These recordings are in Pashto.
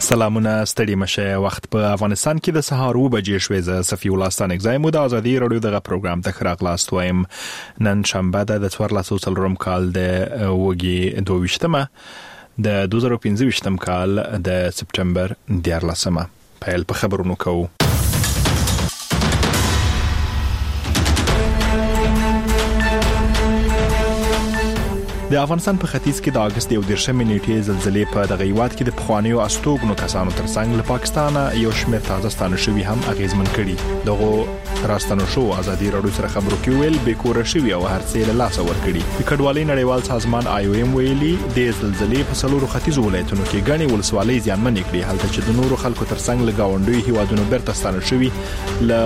سلامونه ستړي مشه وخت په افغانستان کې د سهار 2 بجې شوې ز صفي الله ستانک زایم د ازادي رادیو دغه پروګرام ته خراغلاست وایم نن شنبه د 1400 کال د وګي 22مه د 2015 کال د سپټمبر 14مه پیل په خبرونو کوو. د افغانستان په ختیځ کې د اگست 11 نیټې زلزلې په دغه هیواد کې د پخوانیو استوګنو کسانو ترڅنګ له پاکستان یو شمېر تازه ستانه شوی هم اغیزمن کړي. دغه راستنو شو ازادي رادیو سره خبرو کې ویل به کور شوی او هر څه له لاس ور کړي. د کډوالۍ نړیوال سازمان IOM ویلي د زلزلې په څلورو ختیځو ولایتونو کې غني ولسوالۍ زیانمن کړي هلته چې د نورو خلکو ترڅنګ له گاونډي هیوادونو برته ستانه شوی ل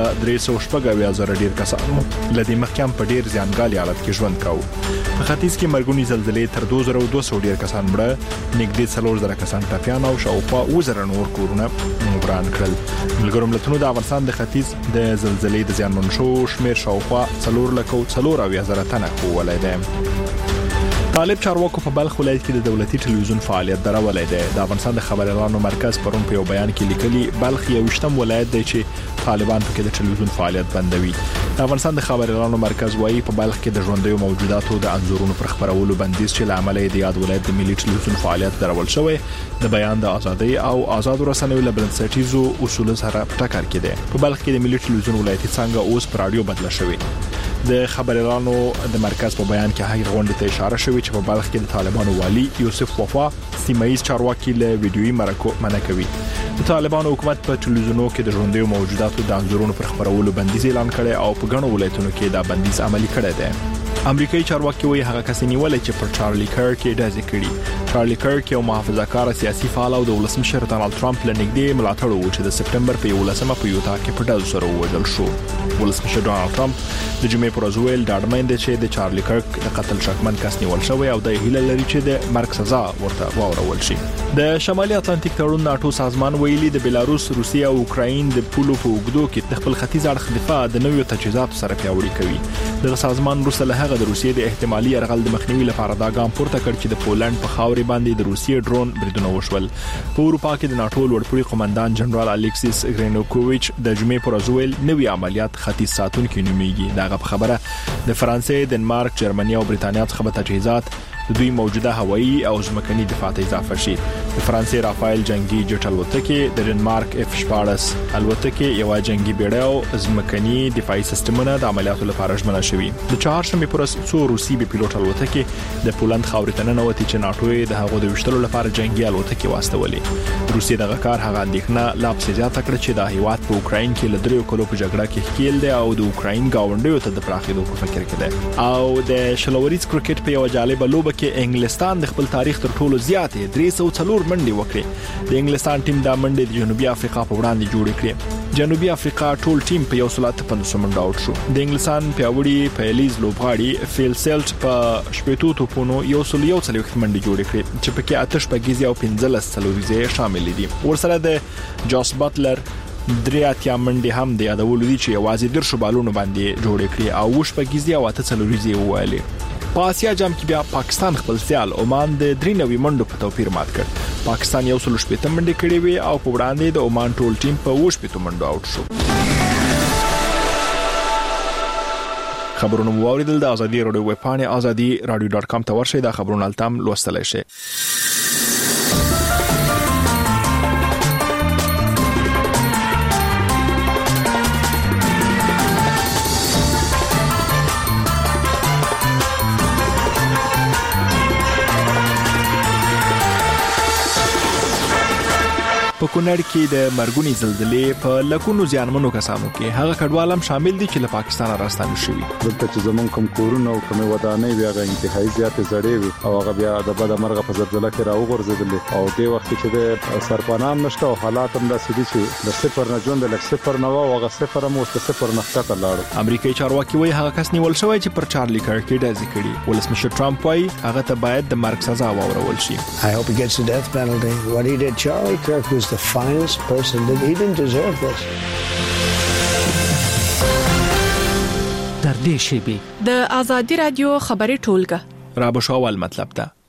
300 ډیر کسانو لدې مخکې په ډیر زیانګالي حالت کې ژوند کاوه. په ختیځ کې مرګونی زلزلې تر 2200 ډیر کسان مړه، نږدې 4000 کسان ټپيان او شاوخوا 2000 نور کورونه وران کړل. ملګرو ملتونو د افغانستان د ختیځ د زلزلې د زیانمن شو شمیر شاوخوا 4,400 تنه ولایده. طالب چارواکو په بلخ ولایت کې د دولتي ټلویزیون فعالیت درولې ده. د افغانستان د خبر اعلانو مرکز پرون په یو بیان کې لیکلي بلخ یو شتم ولایت دی چې طالبان پکې د ټلویزیون فعالیت بندوي. د افغانستان د خبر اعلانو مرکز وايي په بلخ کې د ژوندۍ موجوداتو د انځورونو پر خبرولو بندیز چې لامل د یاد ولایت د ملي ټلویزیون فعالیت درول شوی د بیان د ازادۍ او آزاد رسنیو له بنسټیزو اصولو سره ټکر کې ده. په بلخ کې د ملي ټلویزیون ولایتي څنګه اوس پر رادیو بدل شوی. د خبر اعلانو د مرکز په بیان کې هغه غونډه ته اشاره شوې چې په بلخ کې د طالبانو والی یوسف وفا سیمایي چارواکي له ویډیويي مرکو منع کوي. د طالبانو حکومت په ټلویزیونو کې د ژوندۍ موجوداتو د انځورونو پر خبرولو بندیز اعلان کړي او په غنو ولایتونو کې دا بندیز عملي کړی دی. امریکایي چارواکي وایي هغه کس نیولای چې پر چارلی کرک ډزې کړي. چارلی کرک یو محافظه‌کار سیاسي فعال او د ولسمشر ډونالد ټرمپ لنګدې ملاتړ و چې د سپټمبر په 11مه په یوتا کې په ډز سره وژل شو. ولسمشر ډونالد ټرمپ د جمعې پر ورځ ویل ډاډمن دی چې د چارلی کرک د قتل شکمن کس نیول شوی او د هیله لري چې د مرګ سزا ورته واورول شي. د شمالي اتلانتیک تړون ناتو سازمان ویلي د بلاروس، روسیه او اوکراین د پولو په وګړو کې د خپل ختیځ اړخ دفاع د نویو تجهیزاتو سره پیاوړی کوي. د سازمان روسه له هغه د روسیې د احتمالي يرغل د مخنیوي لپاره دا ګام پورته کړ چې د پولند په خاورې باندې د روسیې ډرون بریدونه وشول. په اروپا کې د ناتو لوړپوړي قومندان جنرال الیکسیس ګرینوکوویچ د جمعې پر ورځ ویل نوي عملیات ختیځ ساتونکو نوميږي. داغه خبره د فرانسې، دنمارک، جرمني او برېټانیا څخه تجهیزات د دوی موجوده هوایی او ځمکني دفاع ته اضافه شي. د فرانسې رافایل جنگي جټ الوتکې، د ډنمارک F-14 الوتکې، یو جنگي بیړۍ او ځمکني دفاعي سیستمونه د عملیاتو لپاره ژمنه شوي. د چهارشنبه پر ورځ څو روسي بي پيلوټ الوتکې د پولند خاورې ته ننوتې چې ناتو د هغو د وشتلو لپاره جنگي الوتکې واستولې. روسي دغه کار هغه اندېښنه لا پسې زیاته کړه چې د هیواد په اوکراین کې له 3 کلو په جګړه کې ښکیل دی او د اوکراین گاونډیو ته د پراخېدو په فکر کې دی. او د شلوریز کرکټ په یو جالب لوبه کې انګلستان د خپل تاریخ تر ټولو زیاتې 304 منډې وکړې. د انګلستان ټیم د منډې د جنوبي افریقا په وړاندې جوړ کړې. جنوبي افریقا ټول ټیم په 115 منډه اوټ شو. د انګلستان پیاوړي پیلیز لوبغاړي فیل سیلټ په 80 توپونو 141 منډې جوړ کړې چې پکې آتش پګیزي او 15 څلوريزه شامل دي. ورسره د جاس باتلر 3 منډې هم د یادولو دي چې یوازې درشو بالونو باندې جوړ کړې او وش پګیزي او 8 څلوريزه ووالي. په آسیا جام کې بیا پاکستان خپل سیال عمان د 93 منډو په توپیر مات کړ. پاکستان 118 منډې کړې وي او په وړاندې د عمان ټول ټیم په 18 منډو اوټ شو. خبرونه واوریدل د ازادي رادیو ویب پاڼه azadi.radio.com ته ورشئ. دا خبرونه التم لوستلای شئ. په کونړ کې د مرګونی زلزلې په لکونو زیانمنو کسانو کې هغه کډوال هم شامل دي چې له پاکستان راستانه شوي. دلته چې زمون کوم کورونه او کوم ودانۍ بیا غا انتهایی زیاتې زړې وي او هغه بیا د بد مرغه په زلزلہ کې راوغورځېدل او د وخت چې د سرپنام نشته او حالات هم داسې دي چې د صفر نه ژوند د صفر نه او هغه صفر هم اوس صفر نه ښکته لاړو. امریکایي چارواکي وایي هغه کس نیول شوی چې پر چارلی کرک ډزې کړي. ولسمشر ټرمپ وایي هغه ته باید د مرګ سزا واورول شي. I hope he gets the death penalty. What he did, Charlie Kirk was the finest person that he didn't deserve this. در دې شی به د ازادي رادیو خبري ټولګه را بشاول مطلب ده.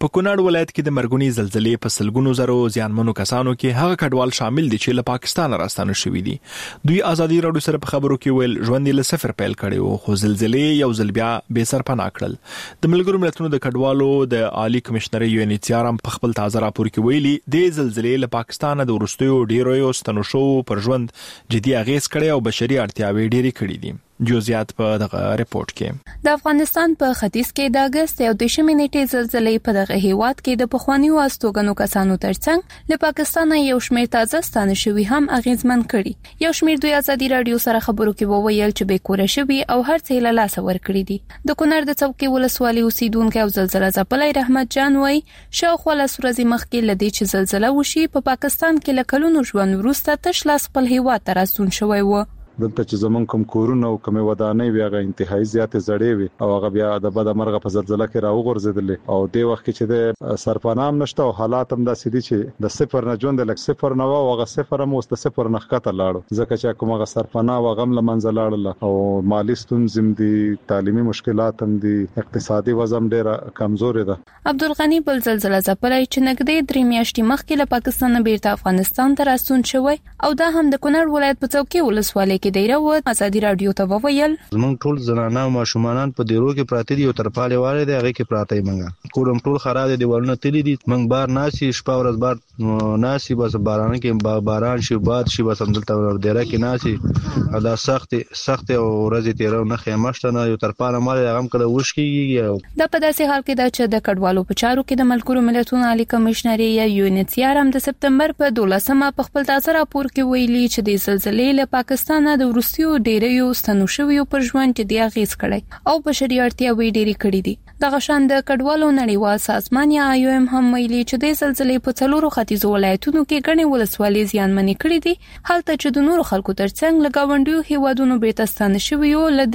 په کونړ ولایت کې د مرګونی زلزلې په سلګونو زرو زیانمنو کسانو کې هغه کډوال شامل دي چې له پاکستان راستانه شوي دي. دوی ازادي راډیو سره په خبرو کې ویل ژوند یې له صفر پیل کړی و، خو زلزلې یو ځل بیا بې سرپناه کړل. د ملګرو ملتونو د کډوالو د عالی کمشنر UNHCR په خپل تازه راپور کې ویلي د زلزلې له پاکستان د ورستیو ډیرو ستنو شو پر ژوند جدي اغیز کړي او بشري اړتیاوې ډېرې کړې دي. جزئیات په دغه ریپورت کې. د افغانستان په ختیځ کې د اگست 18 نیټې زلزلې په دغه هیواد کې د پخوانیو استوګنو کسانو ترڅنګ له پاکستان یو شمېر تازه ستانه شوي هم اغیزمن کړي. یو شمېر دوی ازادي راډیو سره خبرو کې وویل چې به کور شوي او هر څه له لاس ورکړي دي. د کونړ د څوکۍ ولسوالۍ اوسیدونکو او زلزلہ ځپلای رحمت جان وای شاوخوا له ورځې مخکې لدی چې زلزلہ وشي په پاکستان کې له کلونو ژوند وروسته تش لاس خپل هیواد ته راستون شوی و. دلته چې زمون کوم کورونه او کوم ودانۍ بیا غا انتهایی زیات زړې وي او هغه بیا د بد مرغه په زلزلہ کې راوغورځیدل او د وخت کې چې د سرپنام نشته او حالات هم داسې دي چې د صفر نه ژوند لک صفر نه او هغه صفر هم واست صفر نه ښکته لاړو ځکه چې کومه سرپناه او غم لمنځه لاړل او مالی ستونزې دي، تعلیمي مشکلات هم دي، اقتصادي وضع ډېره کمزورې ده. عبدالغنی بل زلزلہ ځپلای چې نګدې 3 میاشتې مخکې له پاکستان بیرته افغانستان ته راستون شوی او دا هم د کونړ ولایت په څوکۍ ولسوالۍ کې دیره و. ازادي راډیو ته وویل زمونږ ټول زنانه او ماشومان په دیرو کې پراته دي او ترپاله والے دی هغه کې پراته یې منګه کورم ټول خراب دي، دیوالونه تللی دي، منګ بار ناسي شپه ورځ بار ناسي بس باران کې باران شي باد شي بس همدلته دیره کې ناسي دا سخت او ورځ تیرو نه خیمشته نه یو ترپاله مال هغه کله وشکیږي. دا په داسې حال کې دا چې د کډوالو په چارو کې د ملګرو ملتونو عالی کمشنر یا UNHCR هم د سپتمبر په 12مه په خپل تازه راپور کې ویلي چې د زلزلې له پاکستان د ورستیو ډیرو ستنو شویو پر ژوند جدي اغیز کړي او بشري اړتیاوې ډېرې کړې دي. دغه شان د کډوالو نړیوال سازمان یا IOM هم ویلي چې د زلزلې په څلورو ختیځو ولایتونو کې ګڼې ولسوالۍ زیانمنې کړې دي، هلته چې د نورو خلکو ترڅنګ له ګاونډیو هیوادونو بیرته ستانه شویو له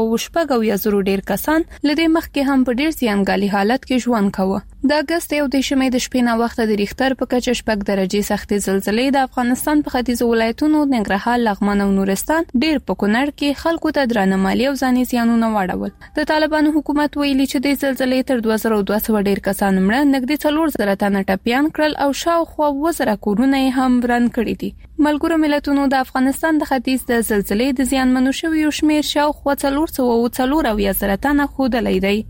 380 ډېر کسان لدې مخکې هم په ډېر زیانګالي حالت کې ژوند کاوه. د اگست 18 د شپې نه وخت د ریختر په کچه 6 درجې سختې زلزلې د افغانستان په ختیځو ولایتونو ننګرهار، لغمان او نورستان ډېر په کونړ کې خلکو ته درانه مالی او ځاني زیانونه واړول. د طالبانو حکومت ویلي چې د زلزلې تر 2200 ډېر کسان مړه، نږدې 400 تنه ټپیان کړل او شاوخوا 1000 کورونه هم وران کړي دي. ملګرو ملتونو د افغانستان د ختیځ د زلزلې د زیانمنو شویو شمېر شاوخوا 440 تنه ښودلی دی.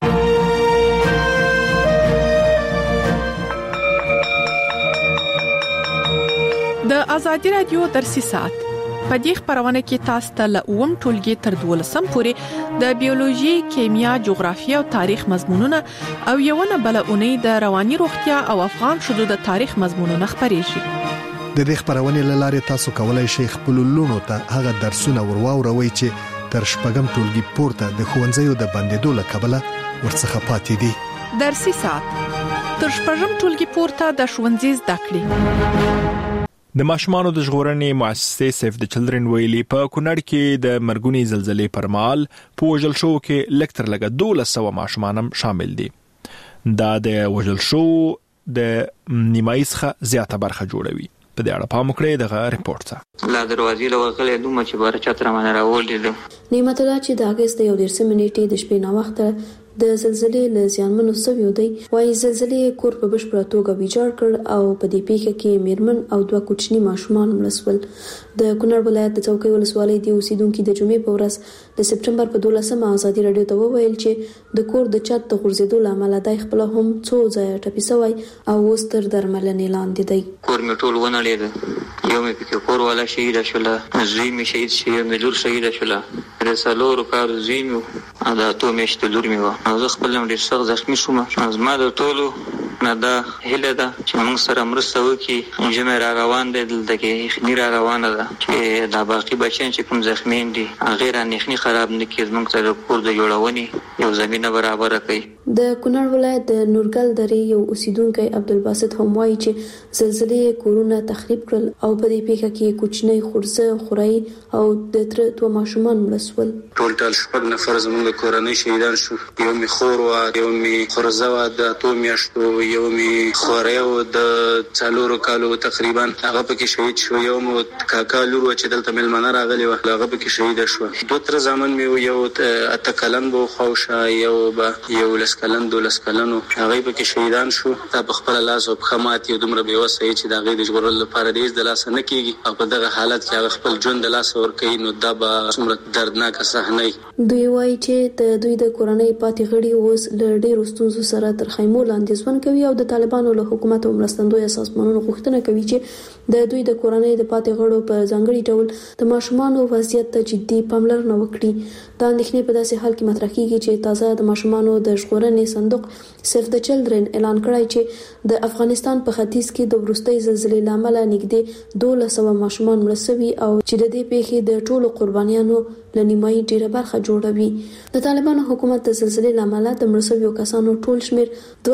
د ازادي راډیو درسي ساعت په دې خبرونه کې تاسو ته له اوم ټولګي تر 12 پورې د بیولوژي، کیمیا، جغرافیه او تاریخ مضمونونه او یوونه بل اونۍ د رواني روغتیا او افغان شذو د تاریخ مضمونونه خبرېږي. د دې خبرونه لاره تاسو کولای شئ خپل لونو ته هغه درسونه ورواوروي چې تر شپږم ټولګي پورته د ښوونځیو د بندیدو لکبله ورڅخه پاتې دي. درسي ساعت تر شپږم ټولګي پورته د ښوونځي زده کړې. د ماشومانو د ژغورنې مؤسسې سیف د چلډرن ویلي په کونړ کې د مرګونی زلزلې پر مهال په وژل شو کې لکتر لګه 1200 ماشومان هم شامل دي. دا د وژل شو د نیمایي څخه زیاته برخه جوړوي. په دې اړه پام وکړئ دغه ریپورت ته. لا دروازې له وغلې دوه چې بار چتر باندې راوړل. نعمت الله چې د اگست 18 نیټې د شپې نه وخت د زلزلې له زیانمنو سویو دی وایي زلزلې کور په بشپړه توګه ویجاړ کړ او په دې پیښه کې میرمن او 2 کوچني ماشومان مړه شول. د کونړ ولایت د څوکۍ ولسوالۍ د اوسیدونکو د جمعې په ورځ د سپتمبر په 12مه ازادي راډیو ته وویل چې د کور د چت د غورځېدو لامل دای خپل هم څو ځای ټپي شوی او اوس تر درملنې لاندې دی. کور می ټول ونړېد، یو می پکې کور والا شهید شول، زوی می شهید شو، می لور شهید شول، رسالو کار زوی می دا تو میشته لور می و زه خپل ډېر سخت زخمی شوم. زما د ټولو نه دا هیله ده چې موږ سره مرسته وکړي. جمع را روان دی دلته کې یخني را روانه ده چې دا باقي بچیان چې کوم زخمیان دي هغې رانه یخني خراب نه کړي، زموږ ته د کور د جوړونې یو زمینه برابره کړي. د کونړ ولایت د نورګل درې یو اوسیدونکی عبدالباسط هم وایي چې زلزلې کورونه تخریب کړل او په دې پیښه کې کوچنی خورزه خورای او د تر 2 ماشومان مړه شول. ټول شپږ نفر زموږ د کورنۍ شهیدان شو. یو می خور و، یو می خورزه و، د 2 میاشتو، یو می خوریو د 4 کالو تقریبا هغه پکې شهید شو. یو مو کاکا لور چې دلته ملمنه راغلی و هغه پکې شهید شو. 2 زامن می یو اتکلن بو خوشه یو لسکلن 2 کلنو هغه پکې شهیدان شو. تا په خپل لاس او خمات یو دومره بیوسه چې دا غي د ژغورل لپاره د لاس نه کیږي او په دغه حالت کې هغه خپل ژوند د لاس ور کوي نو دا به څومره دردناک صحنه. دوی وایي چې دوی د کورنۍ پاتې غړي اوس له ډېرو ستونزو سره تر خیمو لاندې ژوند کوي او د طالبانو له حکومت او مرستندوی سازمانونو غوښتنه کوي چې د دوی د کورنۍ د پاتې غړو په ځانګړي ډول د ماشومانو وضعیت ته جدي پاملرنه وکړي. دا اندېښنې په داسې حال کې مطرح کیږي چې تازه د ماشومانو د ژغورنې صندوق سیف د چلډرن اعلان کړی چې د افغانستان په ختیځ کې د وروستۍ زلزلې لامل نږدې 1200 ماشومان مړه شوي او چې د دې پیښې د ټولو قربانیانو لنیمایي ډیره برخه جوړوي. د طالبانو حکومت د زلزلې لامل د مړه شویو کسانو ټول شمیر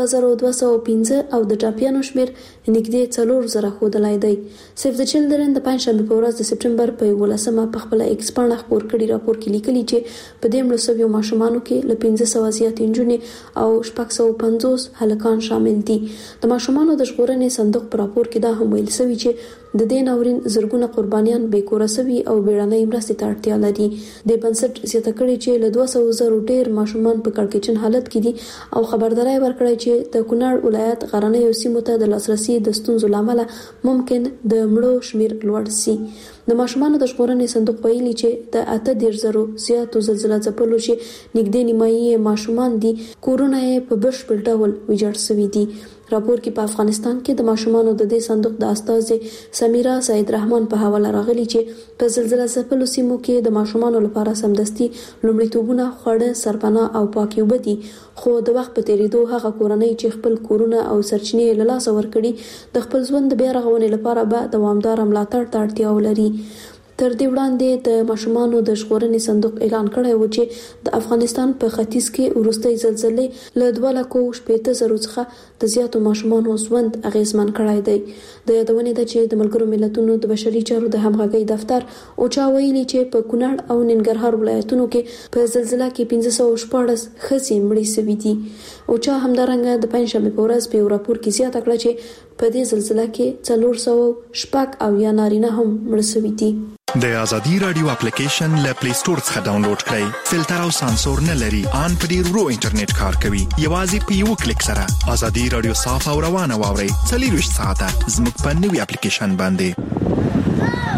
2215 او د ټاپیانو شمیر نږدې 4000 ښودلای دی. سیف د چلډرن د پنځشنبه په ورځ د سپټمبر په 11مه په خپل ایکس باندې خبر کړي راپور کې لیکلي چې په دې مړه شویو ماشومانو کې له 1500 زیات نجونې او 650 هلکان شامل دي. د ماشومانو د ژغورنې صندوق په راپور کې دا هم ویل شوی چې د دې ناورین زرګونه قربانیان بې کوره شوي او بیړنۍ مرستې ته اړتیا لري. د بنسټ زیاته کړې چې له 200,000 ډېر ماشومان په کړکېچن حالت کې دي او خبرداري ورکړې چې د کونړ ولایت غرنیو سیمو ته د لاسرسي د ستونزو لامل ممکن د مړو شمیر لوړ شي. د ماشومانو د ژغورنې صندوق ویلي چې د 8,000 زیاتو زلزلې ځپلو چې نږدې نیمایي ماشومان دي کورونه یې په بشپړ ډول ویجاړ شوي دي. راپور کې په افغانستان کې د ماشومانو د دې صندوق د استاذ سمیرا سید رحمان په حواله راغلي چې په زلزلې ځپلو سیمو کې د ماشومانو لپاره سمدستي لومړیتوبونه خواړه سرپناه او پاکي اوبه دي. خو د وخت په تیریدو هغه کورنۍ چې خپل کورونه او سرچینې له لاسه ورکړي د خپل ژوند د بیا رغونې لپاره به دوامدار ملاتړ ته اړتیا ولري. تر دې وړاندې د ماشومانو د ژغورنې صندوق اعلان کړی و چې د افغانستان په ختیځ کې وروستۍ زلزلې له 2,80,000 څخه د زیاتو ماشومانو ژوند اغیزمن کړی دی. د یادونې ده چې د ملګرو ملتونو د بشري چارو د همغږۍ دفتر اوچا ویلي چې په کونړ او ننګرهار ولایتونو کې په زلزلې کې 514 ښځې مړې شوې دي. اوچا همدارنګه د پنځشنبه په ورځ په راپور کې زیاته کړه چې په دې زلزلې کې 400 او یا نارینه هم مړه شوي دي. د ازادي رادیو اپلیکیشن له پلی سٹور څخه ډاونلوډ کړئ. فلټر او سانسور نه لري. ان په ډیر ورو انټرنیټ کار کوي. یوازې په یو کلیک سره ازادي رادیو صاف او روانه واورئ. 24 ساعته زموږ په نوي اپلیکیشن باندې.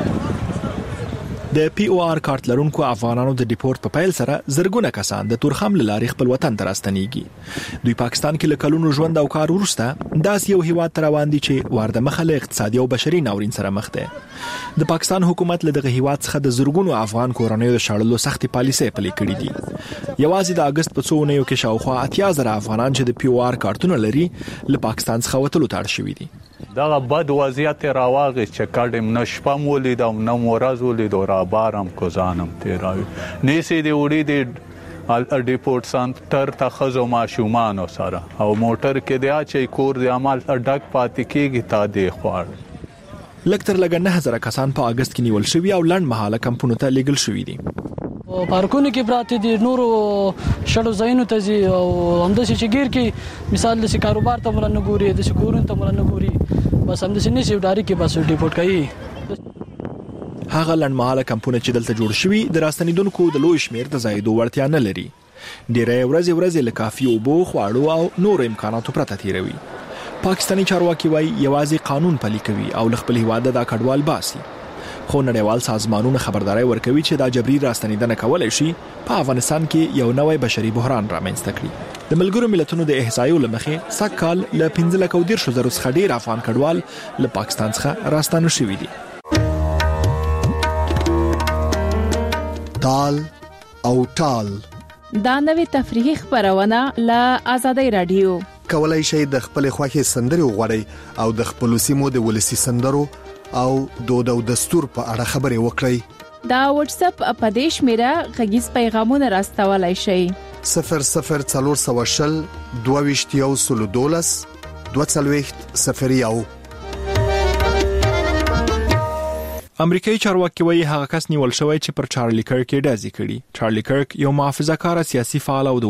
د پی او آر کارت لرونکو افغانانو د ډیپورت په پیل سره زرګونه کسان د تورخم لارې خپل وطن ته راستنیږي. دوی پاکستان کې له کلونو ژوند او کار وروسته داس یو هیواد ته روان دي چې ورده مخه اقتصادي او بشري ناورین سره مخ ده. د پاکستان حکومت له دغه هیواد څخه د زرګونو افغان کورنیو د شړلو سختي پالیسي پلي کړې دي. یوازې د اگست په 2 کې شاوخوا 80,000 افغانان چې د پی او آر کارتونه لري له پاکستان څخه وتلو ته اړ شوي دي. دغه بد وضعیت راواغی چې کډم نشپم ولید او نو ورځ ولید او را بارم کوزانم تیراوي نیسي دی وړي دی ډیپورت سنټر ته خزو ماشومان سره او موټر کې دی چې کور دی عمل ډک پاتې کیږي تا دی خوړ. لکتر لګ 9000 کسان په اگست کې نیول شوی او لړن مهاله کمپونو ته لیګل شوی دي. پارکونو کې پراته دي نورو شړو زاینو ته زی او همداسې چې ګیر کې مثال د کاروبار ته مل نه ګوري د سکورون ته مل نه ګوري بس همداسې نشي ډاری کې بس ډیپورت کوي. هغه لنډمهاله کمپونه چې دلته جوړ شوي د راستنیدونکو د لوی شمیر د زایدو ورتیا نه لري. ډېرې ورځې له کافي اوبو خواړو او نور امکاناتو پرته تیروي. پاکستاني چارواکي وايي یوازې قانون پلي کوي او خپل هیواد د کډوال باسي. خو نړیوال سازمانونه خبرداري ورکوي چې دا جبري راستنیدنه کولای شي په افغانستان کې یو نوې بشري بحران رامنځته کړي. د ملګرو ملتونو د احصایو لمخې سکهال له 15,000 څخه ډیر افغان کډوال له پاکستان څخه راستانه شوي دي. تال او ټال دا نوې تفریحي خبرونه له ازادي رادیو. کولای شئ د خپل خوښي سندري وغوړئ او د خپل سیمو د ولسی سندرو او دود او دستور په اړه خبرې وکړئ. دا واتس اپ اپدیش میرا غږیز پیغامونه راستولای شئ. 0040 22 22 امریکایي چارواکي وايي هغه کس نیول شوی چې پر چارلی کرک ډازې کړي. چارلی کرک یو محافظه کار سیاسي فعال او